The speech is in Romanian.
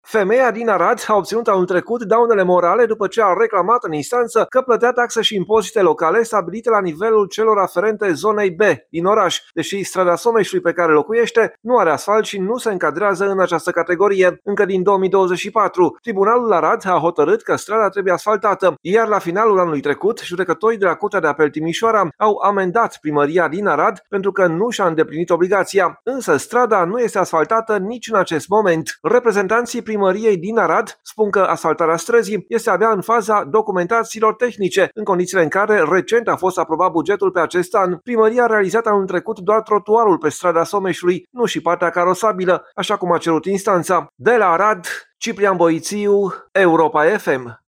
Femeia din Arad a obținut anul trecut daunele morale după ce a reclamat în instanță că plătea taxe și impozite locale stabilite la nivelul celor aferente zonei B din oraș, deși strada Someșului pe care locuiește nu are asfalt și nu se încadrează în această categorie. Încă din 2024, Tribunalul Arad a hotărât că strada trebuie asfaltată, iar la finalul anului trecut, judecătorii de la Curtea de Apel Timișoara au amendat primăria din Arad pentru că nu și-a îndeplinit obligația, însă strada nu este asfaltată nici în acest moment. Reprezentanții primăriei din Arad spun că asfaltarea străzii este abia în faza documentațiilor tehnice, în condițiile în care recent a fost aprobat bugetul pe acest an. Primăria a realizat anul trecut doar trotuarul pe strada Someșului, nu și partea carosabilă, așa cum a cerut instanța. De la Arad, Ciprian Boițiu, Europa FM.